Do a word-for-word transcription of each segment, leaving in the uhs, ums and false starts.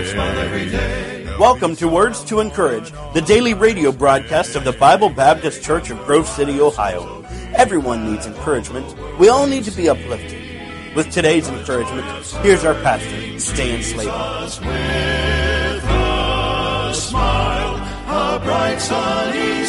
smile every day. Welcome to Words to Encourage, the daily radio broadcast of the Bible Baptist Church of Grove City, Ohio. Everyone needs encouragement. We all need to be uplifted. With today's encouragement, here's our pastor, Stan Slater. With a smile, a bright sunny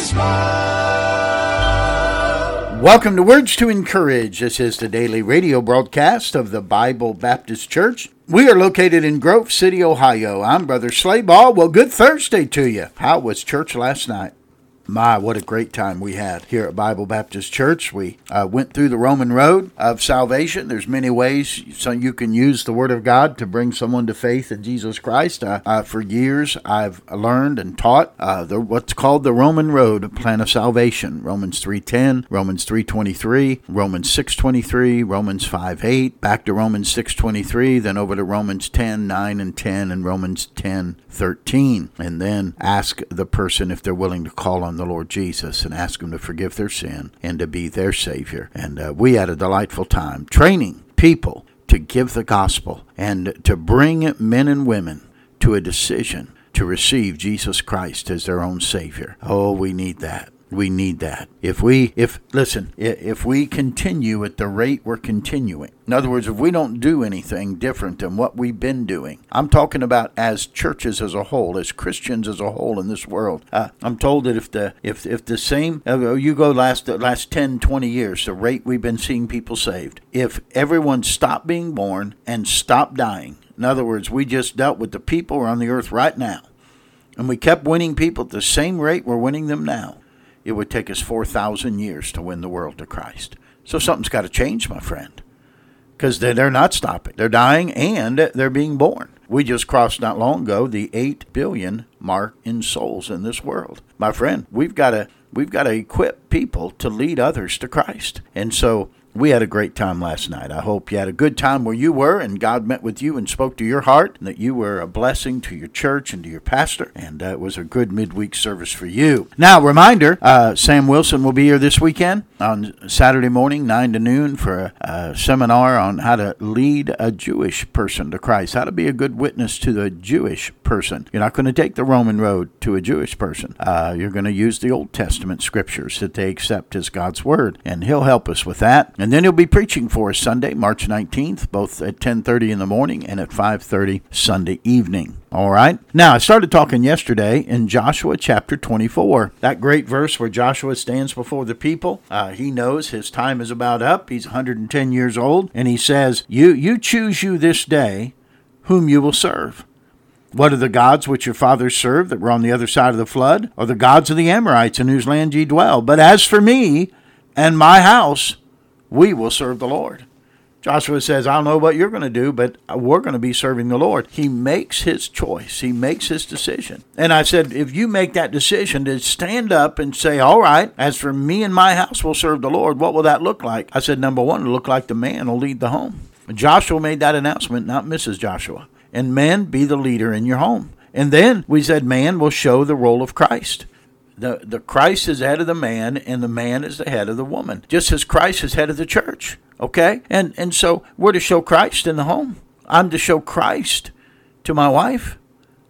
smile. Welcome to Words to Encourage. This is the daily radio broadcast of the Bible Baptist Church. We are located in Grove City, Ohio. I'm Brother Slayball. Well, good Thursday to you. How was church last night? My, what a great time we had here at Bible Baptist Church. We uh, went through the Roman road of salvation. There's many ways so you can use the Word of God to bring someone to faith in Jesus Christ. Uh, uh, for years, I've learned and taught uh, the, what's called the Roman road plan of salvation. Romans three ten, Romans three twenty-three, Romans six twenty-three, Romans five eight, back to Romans six twenty-three, then over to Romans ten nine and ten, and Romans ten thirteen. And then ask the person if they're willing to call on the Lord Jesus and ask them to forgive their sin and to be their Savior. And uh, we had a delightful time training people to give the gospel and to bring men and women to a decision to receive Jesus Christ as their own Savior. Oh, we need that. We need that. If we, if, listen, if we continue at the rate we're continuing, in other words, if we don't do anything different than what we've been doing, I'm talking about as churches as a whole, as Christians as a whole in this world. Uh, I'm told that if the, if, if the same, uh, you go last, uh, last ten, twenty years, the rate we've been seeing people saved, if everyone stopped being born and stopped dying, in other words, we just dealt with the people who are on the earth right now, and we kept winning people at the same rate we're winning them now, it would take us four thousand years to win the world to Christ. So something's got to change, my friend, because they're not stopping. They're dying and they're being born. We just crossed not long ago the eight billion mark in souls in this world. My friend, we've got to we've got to equip people to lead others to Christ. And so we had a great time last night. I hope you had a good time where you were and God met with you and spoke to your heart, and that you were a blessing to your church and to your pastor, and uh, it was a good midweek service for you. Now, reminder, uh, Sam Wilson will be here this weekend on Saturday morning, nine to noon, for a, a seminar on how to lead a Jewish person to Christ, how to be a good witness to the Jewish person. You're not going to take the Roman road to a Jewish person. Uh, you're going to use the Old Testament scriptures that they accept as God's word, and he'll help us with that. And then he'll be preaching for us Sunday, March nineteenth, both at ten thirty in the morning and at five thirty Sunday evening. All right. Now, I started talking yesterday in Joshua chapter twenty-four, that great verse where Joshua stands before the people. Uh, he knows his time is about up. He's one hundred ten years old, and he says, you, you choose you this day whom you will serve. What are the gods which your fathers served that were on the other side of the flood? Or the gods of the Amorites in whose land ye dwell? But as for me and my house, we will serve the Lord. Joshua says, I don't know what you're going to do, but we're going to be serving the Lord. He makes his choice. He makes his decision. And I said, if you make that decision to stand up and say, all right, as for me and my house, we'll serve the Lord, what will that look like? I said, number one, it'll look like the man will lead the home. Joshua made that announcement, not Missus Joshua. And man, be the leader in your home. And then we said, man will show the role of Christ. The, the Christ is head of the man, and the man is the head of the woman, just as Christ is head of the church, okay? And and so we're to show Christ in the home. I'm to show Christ to my wife.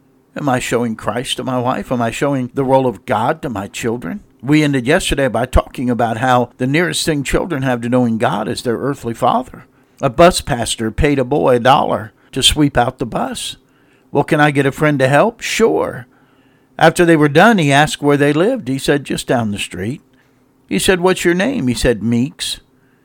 Am I showing Christ to my wife? Am I showing the role of God to my children? We ended yesterday by talking about how the nearest thing children have to knowing God is their earthly father. A bus pastor paid a boy a dollar to sweep out the bus. Well, can I get a friend to help? Sure. After they were done, he asked where they lived. He said, just down the street. He said, what's your name? He said, Meeks.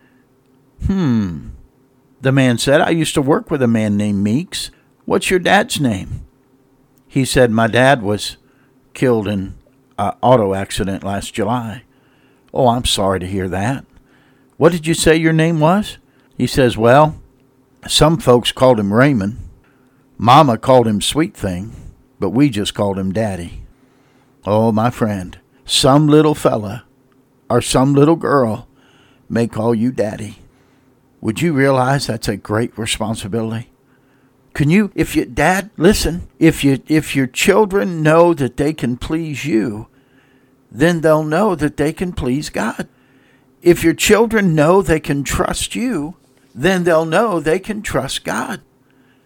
Hmm. The man said, I used to work with a man named Meeks. What's your dad's name? He said, my dad was killed in an auto accident last July. Oh, I'm sorry to hear that. What did you say your name was? He says, well, some folks called him Raymond. Mama called him Sweet Thing, but we just called him Daddy. Oh, my friend, some little fella or some little girl may call you Daddy. Would you realize that's a great responsibility? Can you, if you, Dad, listen, if you, if your children know that they can please you, then they'll know that they can please God. If your children know they can trust you, then they'll know they can trust God.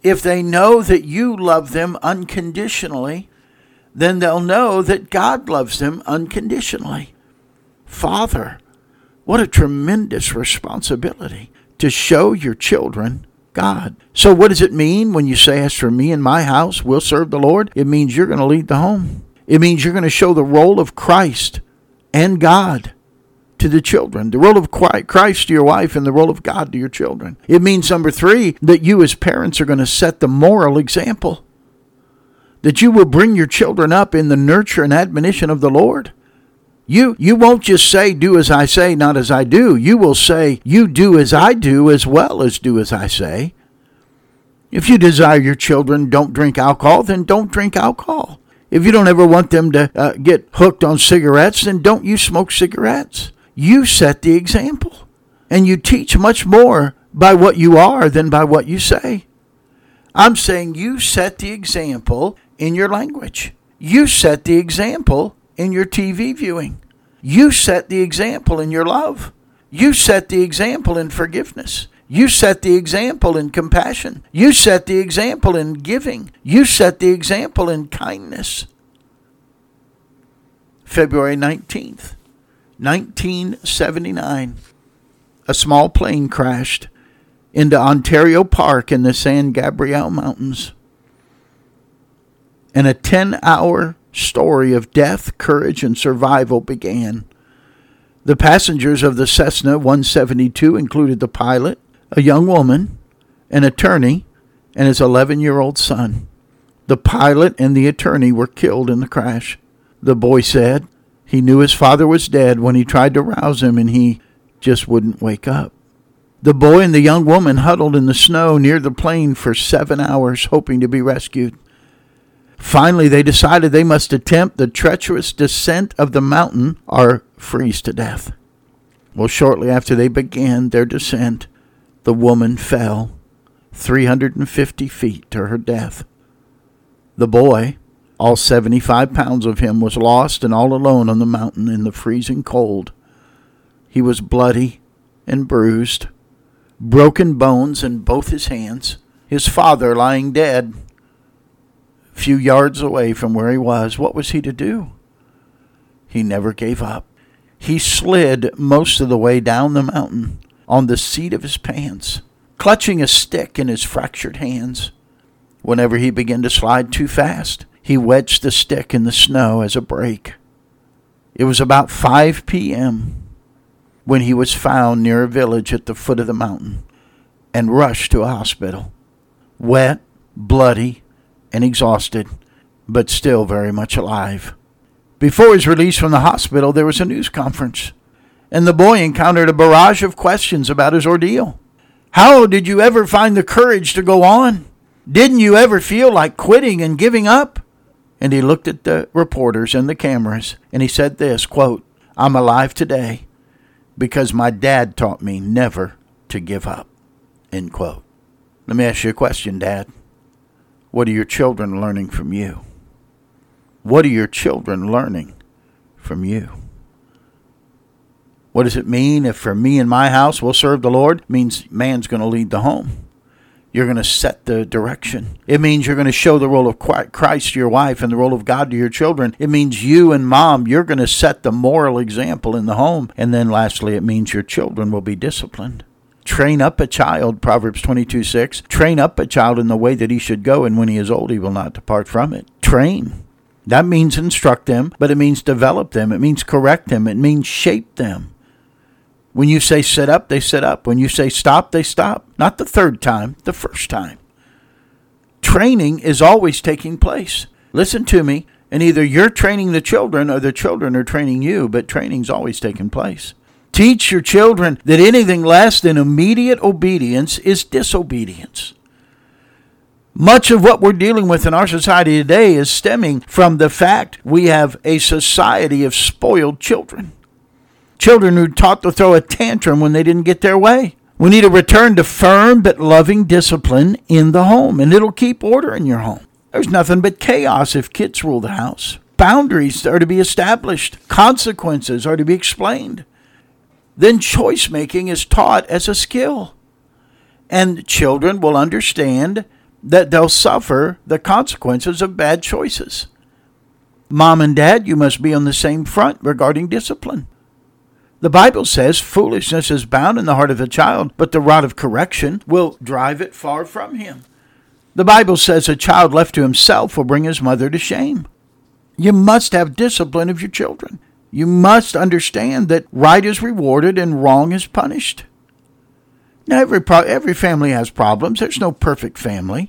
If they know that you love them unconditionally, then they'll know that God loves them unconditionally. Father, what a tremendous responsibility to show your children God. So what does it mean when you say, as for me and my house, we'll serve the Lord? It means you're going to lead the home. It means you're going to show the role of Christ and God to the children, the role of Christ to your wife and the role of God to your children. It means, number three, that you as parents are going to set the moral example, that you will bring your children up in the nurture and admonition of the Lord. You, you won't just say, do as I say, not as I do. You will say, you do as I do as well as do as I say. If you desire your children don't drink alcohol, then don't drink alcohol. If you don't ever want them to uh, get hooked on cigarettes, then don't you smoke cigarettes. You set the example. And you teach much more by what you are than by what you say. I'm saying you set the example in your language. You set the example in your T V viewing. You set the example in your love. You set the example in forgiveness. You set the example in compassion. You set the example in giving. You set the example in kindness. February nineteenth, nineteen seventy-nine, a small plane crashed into Ontario Park in the San Gabriel Mountains. And a ten-hour story of death, courage, and survival began. The passengers of the Cessna one seventy-two included the pilot, a young woman, an attorney, and his eleven-year-old son. The pilot and the attorney were killed in the crash. The boy said he knew his father was dead when he tried to rouse him, and he just wouldn't wake up. The boy and the young woman huddled in the snow near the plane for seven hours, hoping to be rescued. Finally, they decided they must attempt the treacherous descent of the mountain or freeze to death. Well, shortly after they began their descent, the woman fell three hundred fifty feet to her death. The boy, all seventy-five pounds of him, was lost and all alone on the mountain in the freezing cold. He was bloody and bruised, broken bones in both his hands, his father lying dead a few yards away from where he was. What was he to do? He never gave up. He slid most of the way down the mountain on the seat of his pants, clutching a stick in his fractured hands. Whenever he began to slide too fast, he wedged the stick in the snow as a brake. It was about five p.m. when he was found near a village at the foot of the mountain and rushed to a hospital, wet, bloody, and exhausted, but still very much alive. Before his release from the hospital, there was a news conference, and the boy encountered a barrage of questions about his ordeal. How did you ever find the courage to go on? Didn't you ever feel like quitting and giving up? And he looked at the reporters and the cameras, and he said this, quote, I'm alive today because my dad taught me never to give up, end quote. Let me ask you a question, Dad. What are your children learning from you? What are your children learning from you? What does it mean if for me and my house we'll serve the Lord? It means man's going to lead the home. You're going to set the direction. It means you're going to show the role of Christ to your wife and the role of God to your children. It means you and mom, you're going to set the moral example in the home. And then lastly, it means your children will be disciplined. Train up a child, Proverbs twenty-two six. Train up a child in the way that he should go, and when he is old, he will not depart from it. Train. That means instruct them, but it means develop them. It means correct them. It means shape them. When you say sit up, they sit up. When you say stop, they stop. Not the third time, the first time. Training is always taking place. Listen to me, and either you're training the children or the children are training you, but training's always taking place. Teach your children that anything less than immediate obedience is disobedience. Much of what we're dealing with in our society today is stemming from the fact we have a society of spoiled children. Children who are taught to throw a tantrum when they didn't get their way. We need a return to firm but loving discipline in the home, and it'll keep order in your home. There's nothing but chaos if kids rule the house. Boundaries are to be established. Consequences are to be explained. Then choice making is taught as a skill. And children will understand that they'll suffer the consequences of bad choices. Mom and Dad, you must be on the same front regarding discipline. The Bible says foolishness is bound in the heart of the child, but the rod of correction will drive it far from him. The Bible says a child left to himself will bring his mother to shame. You must have discipline of your children. You must understand that right is rewarded and wrong is punished. Now, every pro- every family has problems. There's no perfect family.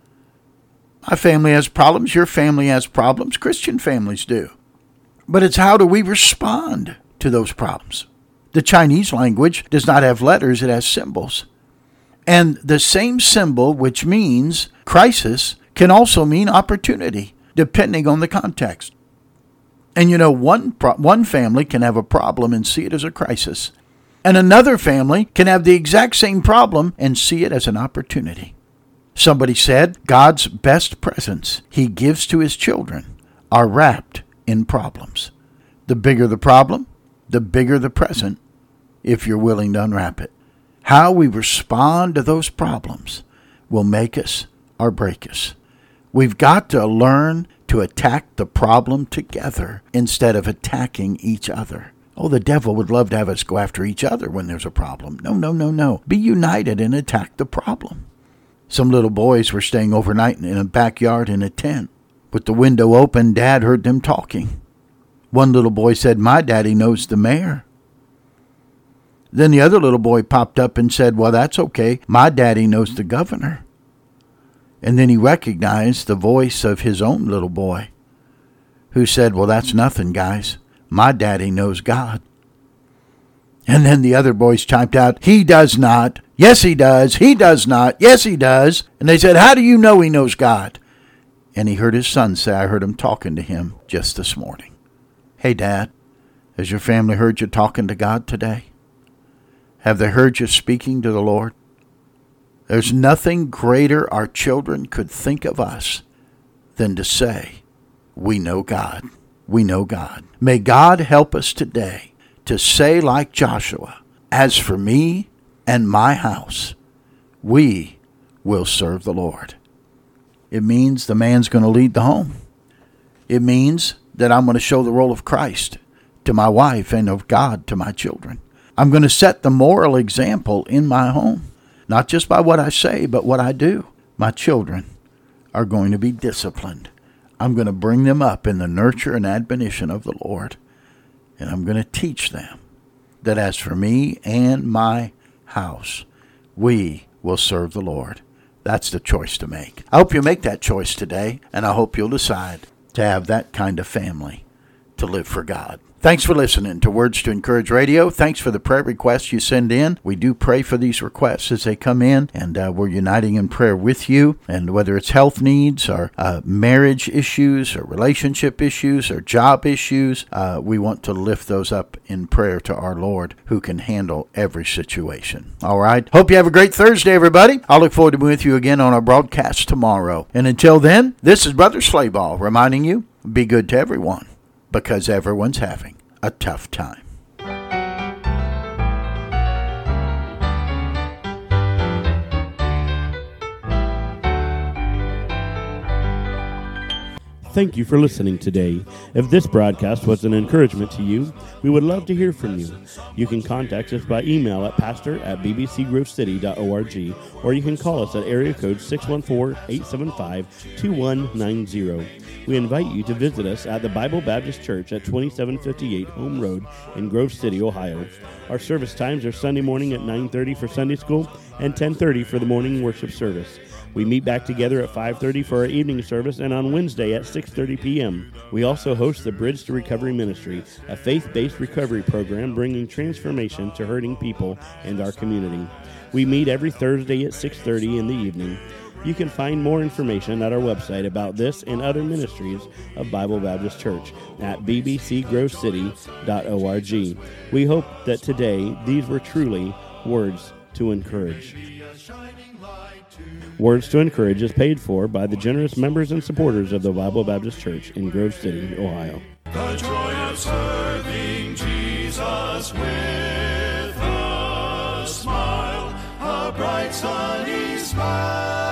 My family has problems. Your family has problems. Christian families do. But it's how do we respond to those problems? The Chinese language does not have letters. It has symbols. And the same symbol, which means crisis, can also mean opportunity, depending on the context. And you know, one pro- one family can have a problem and see it as a crisis. And another family can have the exact same problem and see it as an opportunity. Somebody said, God's best presents he gives to his children are wrapped in problems. The bigger the problem, the bigger the present, if you're willing to unwrap it. How we respond to those problems will make us or break us. We've got to learn to attack the problem together instead of attacking each other. Oh, the devil would love to have us go after each other when there's a problem. No, no, no, no. Be united and attack the problem. Some little boys were staying overnight in a backyard in a tent. With the window open, Dad heard them talking. One little boy said, "My daddy knows the mayor." Then the other little boy popped up and said, "Well, that's okay. My daddy knows the governor." And then he recognized the voice of his own little boy, who said, "Well, that's nothing, guys. My daddy knows God." And then the other boys chimed out, "He does not. Yes, he does. He does not. Yes, he does." And they said, "How do you know he knows God?" And he heard his son say, "I heard him talking to him just this morning." Hey, Dad, has your family heard you talking to God today? Have they heard you speaking to the Lord? There's nothing greater our children could think of us than to say, we know God. We know God. May God help us today to say like Joshua, "As for me and my house, we will serve the Lord." It means the man's going to lead the home. It means that I'm going to show the role of Christ to my wife and of God to my children. I'm going to set the moral example in my home, not just by what I say, but what I do. My children are going to be disciplined. I'm going to bring them up in the nurture and admonition of the Lord. And I'm going to teach them that as for me and my house, we will serve the Lord. That's the choice to make. I hope you make that choice today, and I hope you'll decide to have that kind of family to live for God. Thanks for listening to Words to Encourage Radio. Thanks for the prayer requests you send in. We do pray for these requests as they come in, and uh, we're uniting in prayer with you. And whether it's health needs or uh, marriage issues or relationship issues or job issues, uh, we want to lift those up in prayer to our Lord, who can handle every situation. All right. Hope you have a great Thursday, everybody. I'll look forward to being with you again on our broadcast tomorrow. And until then, this is Brother Slayball reminding you, be good to everyone, because everyone's having a tough time. Thank you for listening today. If this broadcast was an encouragement to you, we would love to hear from you. You can contact us by email at pastor at b b c grove city dot org, or you can call us at area code six one four, eight seven five, two one nine zero. We invite you to visit us at the Bible Baptist Church at twenty-seven fifty-eight Home Road in Grove City, Ohio. Our service times are Sunday morning at nine thirty for Sunday school and ten thirty for the morning worship service. We meet back together at five thirty for our evening service and on Wednesday at six thirty p.m. We also host the Bridge to Recovery Ministry, a faith-based recovery program bringing transformation to hurting people and our community. We meet every Thursday at six thirty in the evening. You can find more information at our website about this and other ministries of Bible Baptist Church at b b c grove city dot org. We hope that today these were truly words to encourage. Words to Encourage is paid for by the generous members and supporters of the Bible Baptist Church in Grove City, Ohio. The joy of serving Jesus with a smile, a bright sunny smile.